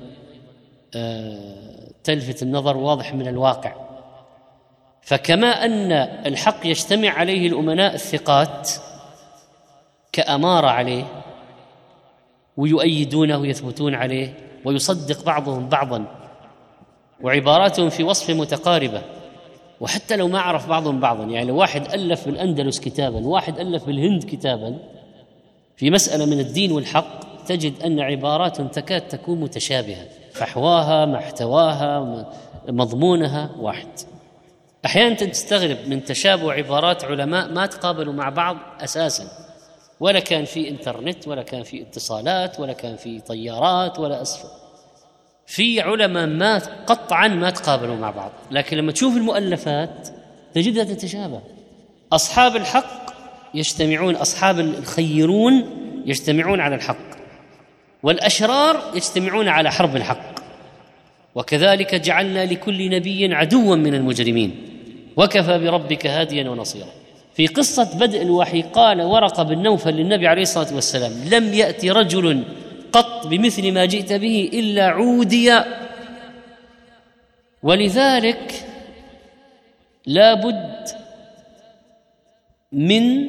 تلفت النظر، واضح من الواقع. فكما أن الحق يجتمع عليه الأمناء الثقات كأمارة عليه ويؤيدونه ويثبتون عليه ويصدق بعضهم بعضا، وعباراتهم في وصف متقاربة، وحتى لو ما عرف بعضهم بعضا، يعني لو واحد ألف بالأندلس كتابا واحد ألف بالهند كتابا في مسألة من الدين والحق، تجد أن عباراتهم تكاد تكون متشابهة، فحواها محتواها مضمونها واحد. أحيانا تستغرب من تشابه عبارات علماء ما تقابلوا مع بعض أساسا، ولا كان في إنترنت ولا كان في اتصالات ولا كان في طيارات ولا أسفل. في علماء ما قطعا ما تقابلوا مع بعض، لكن لما تشوف المؤلفات تجدها تتشابه. أصحاب الحق يجتمعون، أصحاب الخيرون يجتمعون على الحق، والأشرار يجتمعون على حرب الحق. وكذلك جعلنا لكل نبي عدوا من المجرمين وكفى بربك هاديا ونصيرا. في قصة بدء الوحي قال ورقة بن نوفل للنبي عليه الصلاة والسلام: لم يأتي رجل قط بمثل ما جئت به إلا عودي. ولذلك لا بد من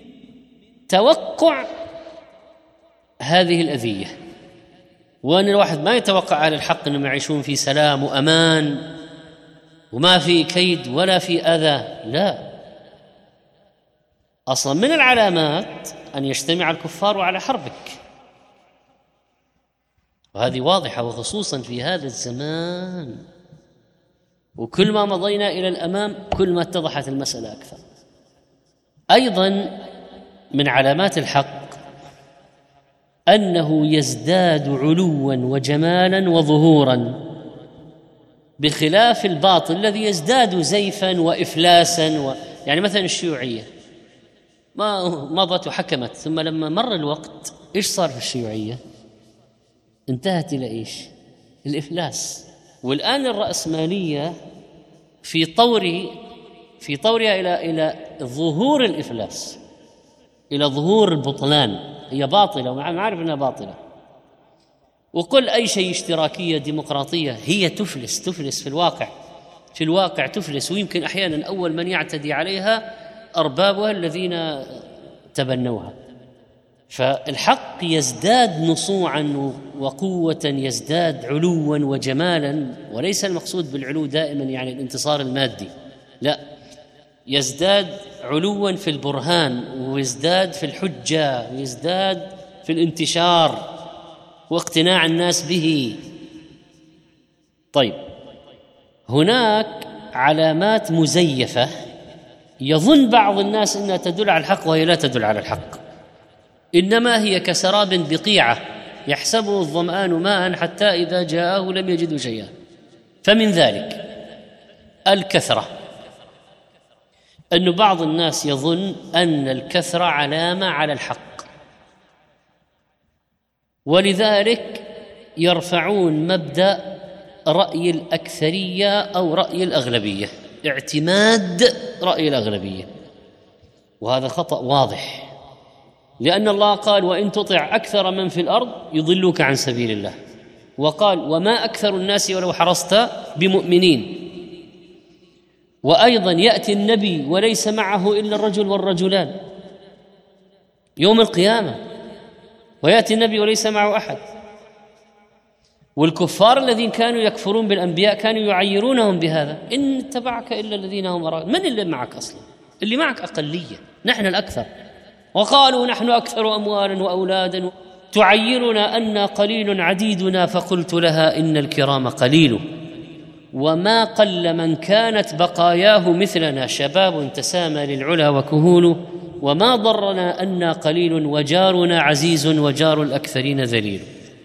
توقع هذه الأذية، وأن الواحد ما يتوقع على الحق أنهم يعيشون في سلام وأمان وما في كيد ولا في أذى، لا. أصلا من العلامات أن يجتمع الكفار على حربك، وهذه واضحة، وخصوصا في هذا الزمان، وكل ما مضينا إلى الأمام كل ما اتضحت المسألة أكثر. أيضا من علامات الحق أنه يزداد علوا وجمالا وظهورا، بخلاف الباطل الذي يزداد زيفا وإفلاسا و... يعني مثلا الشيوعية ما مضت وحكمت، ثم لما مر الوقت إيش صار في الشيوعية؟ انتهت إلى إيش؟ الإفلاس. والآن الرأسمالية في طور في طورها إلى إلى ظهور الإفلاس، إلى ظهور البطلان. هي باطلة وما عارف أنها باطلة، وقل أي شيء اشتراكية ديمقراطية هي تفلس تفلس في الواقع في الواقع تفلس، ويمكن أحيانا أول من يعتدي عليها أربابها الذين تبنوها. فالحق يزداد نصوعا وقوة، يزداد علوا وجمالا، وليس المقصود بالعلو دائما يعني الانتصار المادي، لا، يزداد علوا في البرهان، ويزداد في الحجة، ويزداد في الانتشار واقتناع الناس به. طيب، هناك علامات مزيفة يظن بعض الناس أنها تدل على الحق وهي لا تدل على الحق، إنما هي كسراب بقيعة يحسبه الظمآن ماء حتى إذا جاءه لم يجده شيئا. فمن ذلك الكثرة، أن بعض الناس يظن أن الكثرة علامة على الحق، ولذلك يرفعون مبدأ رأي الأكثرية أو رأي الأغلبية، اعتماد رأي الأغلبية، وهذا خطأ واضح، لأن الله قال: وإن تطع أكثر من في الأرض يضلوك عن سبيل الله، وقال: وما أكثر الناس ولو حرصت بمؤمنين. وأيضا يأتي النبي وليس معه إلا الرجل والرجلان يوم القيامة، ويأتي النبي وليس معه أحد. والكفار الذين كانوا يكفرون بالأنبياء كانوا يعيرونهم بهذا: إن اتبعك إلا الذين هم أراك. من اللي معك أصلا؟ اللي معك أقلية، نحن الأكثر. وقالوا: نحن أكثر أموالا وأولادا، تعيرنا أن قليل عديدنا، فقلت لها إن الكرام قليل، وما قل من كانت بقاياه مثلنا، شباب تسامى للعلا وكهول، وما ضرنا أنا قليل وجارنا عزيز وجار الأكثرين ذليل.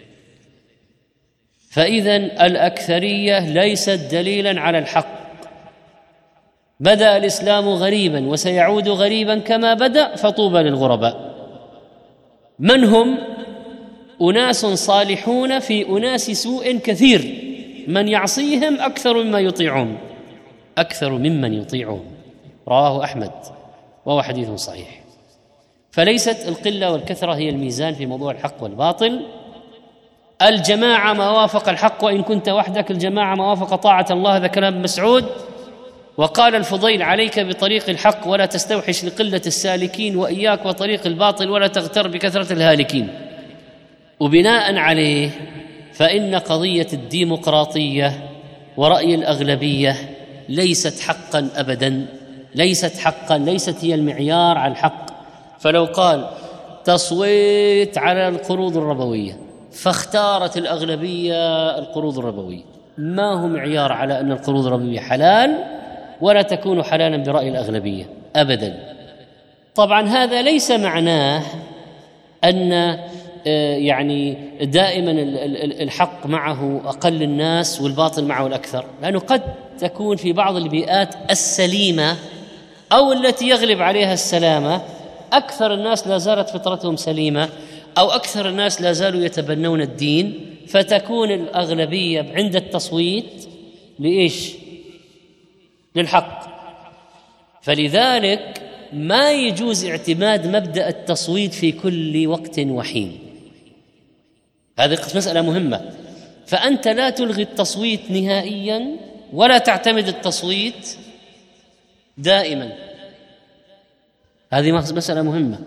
فإذن الأكثرية ليست دليلا على الحق. بدأ الإسلام غريبا وسيعود غريبا كما بدأ، فطوبى للغرباء. من هم؟ أناس صالحون في أناس سوء كثير، من يعصيهم أكثر مما يطيعون أكثر ممن يطيعون رواه أحمد وهو حديث صحيح. فليست القلة والكثرة هي الميزان في موضوع الحق والباطل. الجماعة ما وافق الحق، وإن كنت وحدك الجماعة ما وافق طاعة الله، هذا كلام مسعود. وقال الفضيل: عليك بطريق الحق ولا تستوحش لقلة السالكين، وإياك وطريق الباطل ولا تغتر بكثرة الهالكين. وبناء عليه فإن قضية الديمقراطية ورأي الأغلبية ليست حقا أبدا، ليست حقا، ليست هي المعيار على الحق. فلو قال تصويت على القروض الربوية فاختارت الأغلبية القروض الربوية، ما هو معيار على أن القروض الربوية حلال ولا تكون حلالا برأي الأغلبية أبدا. طبعا هذا ليس معناه أن يعني دائما الحق معه أقل الناس والباطل معه الأكثر، لأنه قد تكون في بعض البيئات السليمة أو التي يغلب عليها السلامة أكثر الناس لا زالت فطرتهم سليمة، أو أكثر الناس لا زالوا يتبنون الدين، فتكون الأغلبية عند التصويت لإيش؟ للحق. فلذلك ما يجوز اعتماد مبدأ التصويت في كل وقت وحين. هذه مسألة مهمة. فأنت لا تلغي التصويت نهائيا ولا تعتمد التصويت دائما. هذه مسألة مهمة.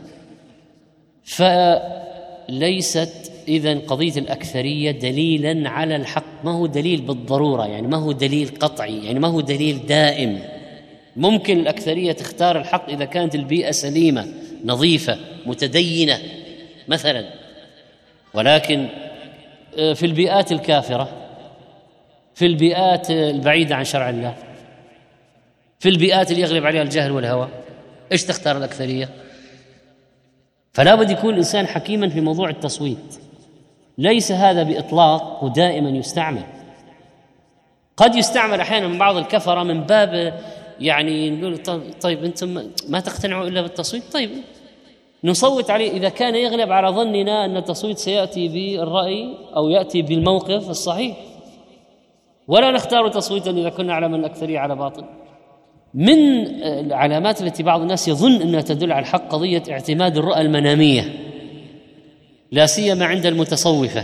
فليست إذن قضية الأكثرية دليلا على الحق، ما هو دليل بالضرورة، يعني ما هو دليل قطعي، يعني ما هو دليل دائم. ممكن الأكثرية تختار الحق إذا كانت البيئة سليمة نظيفة متدينة مثلا، ولكن في البيئات الكافرة، في البيئات البعيدة عن شرع الله، في البيئات اللي يغلب عليها الجهل والهوى، إيش تختار الأكثرية؟ فلا بد يكون الإنسان حكيما في موضوع التصويت. ليس هذا بإطلاق ودائما يستعمل، قد يستعمل أحيانا من بعض الكفرة من باب يعني نقول طيب أنتم ما تقتنعوا إلا بالتصويت، طيب نصوت عليه إذا كان يغلب على ظننا أن التصويت سيأتي بالرأي أو يأتي بالموقف الصحيح، ولا نختار تصويتا إذا كنا على من الأكثرية على باطل. من العلامات التي بعض الناس يظن أنها تدل على الحق قضية اعتماد الرؤى المنامية، لا سيما عند المتصوفة،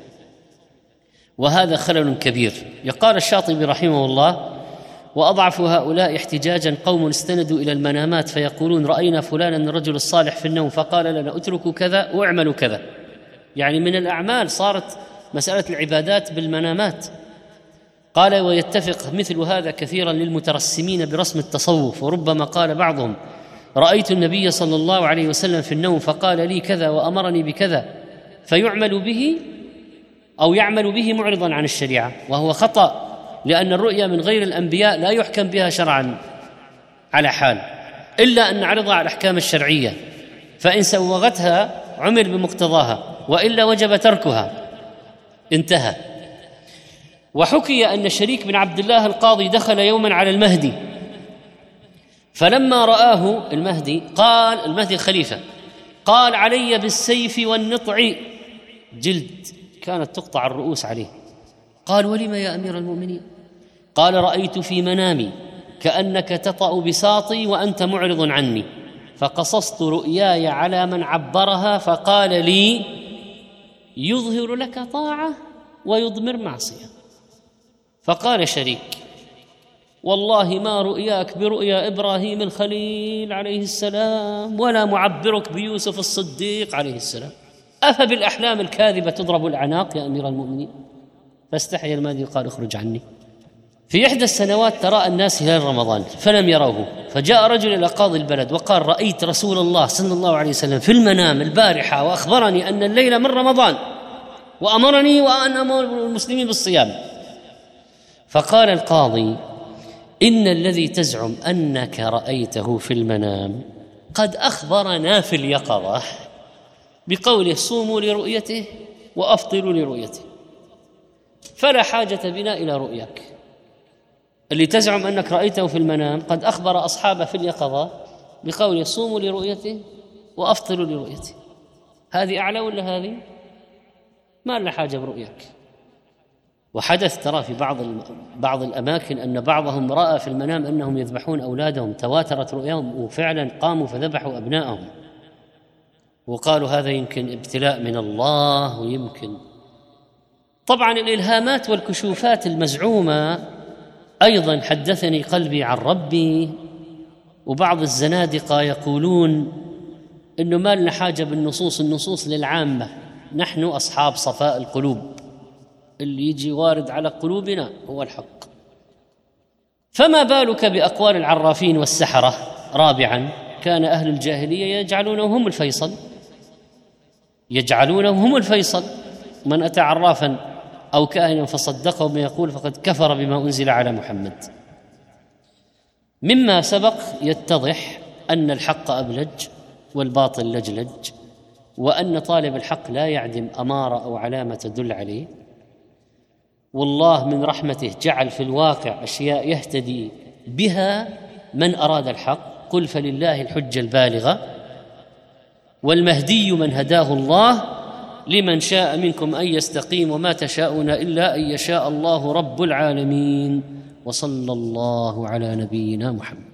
وهذا خلل كبير. يقال الشاطبي رحمه الله: وأضعف هؤلاء احتجاجا قوم استندوا إلى المنامات فيقولون رأينا فلانا الرجل الصالح في النوم فقال لنا اتركوا كذا واعملوا كذا. يعني من الأعمال صارت مسألة العبادات بالمنامات. قال: ويتفق مثل هذا كثيرا للمترسمين برسم التصوف، وربما قال بعضهم رأيت النبي صلى الله عليه وسلم في النوم فقال لي كذا وأمرني بكذا، فيعمل به أو يعمل به معرضا عن الشريعة، وهو خطأ، لأن الرؤيا من غير الأنبياء لا يحكم بها شرعا على حال، إلا أن نعرضها على الأحكام الشرعية، فإن سوغتها عمل بمقتضاها وإلا وجب تركها، انتهى. وحكي أن شريك بن عبد الله القاضي دخل يوما على المهدي، فلما رآه المهدي قال، المهدي الخليفة، قال: علي بالسيف والنطع، جلد كانت تقطع الرؤوس عليه. قال: ولم يا أمير المؤمنين؟ قال: رأيت في منامي كأنك تطأ بساطي وأنت معرض عني، فقصصت رؤياي على من عبرها فقال لي: يظهر لك طاعة ويضمر معصية. فقال شريك: والله ما رؤياك برؤيا إبراهيم الخليل عليه السلام ولا معبرك بيوسف الصديق عليه السلام، أفبالأحلام الكاذبة تضرب الأعناق يا أمير المؤمنين؟ فاستحيا المهدي قال: اخرج عني. في إحدى السنوات تراءى الناس هلال رمضان فلم يروه، فجاء رجل إلى قاضي البلد وقال: رأيت رسول الله صلى الله عليه وسلم في المنام البارحة وأخبرني أن الليلة من رمضان وأمرني وأن أمر المسلمين بالصيام. فقال القاضي: إن الذي تزعم أنك رأيته في المنام قد أخبرنا في اليقظة بقوله: صوموا لرؤيته وأفطروا لرؤيته، فلا حاجة بنا إلى رؤياك. اللي تزعم أنك رأيته في المنام قد أخبر أصحابه في اليقظة بقوله: صوموا لرؤيته وأفطروا لرؤيته. هذه أعلى ولا هذه؟ ما لنا حاجة برؤياك. وحدث ترى في بعض بعض الأماكن أن بعضهم رأى في المنام أنهم يذبحون أولادهم، تواترت رؤياهم وفعلا قاموا فذبحوا أبنائهم، وقالوا هذا يمكن ابتلاء من الله. ويمكن طبعا الإلهامات والكشوفات المزعومة أيضا حدثني قلبي عن ربي. وبعض الزنادقة يقولون إنه ما لنا حاجة بالنصوص، النصوص للعامة، نحن أصحاب صفاء القلوب، اللي يجي وارد على قلوبنا هو الحق. فما بالك بأقوال العرافين والسحرة؟ رابعا، كان أهل الجاهلية يجعلونهم هم الفيصل، يجعلونهم هم الفيصل. من أتى عرافا أو كاهنا فصدقه بما يقول فقد كفر بما أنزل على محمد. مما سبق يتضح أن الحق أبلج والباطل لجلج، وأن طالب الحق لا يعدم أمارة أو علامة تدل عليه. والله من رحمته جعل في الواقع أشياء يهتدي بها من أراد الحق. قل فلله الحجة البالغة، والمهدي من هداه الله، لمن شاء منكم أن يستقيم، وما تشاءون إلا أن يشاء الله رب العالمين. وصلى الله على نبينا محمد.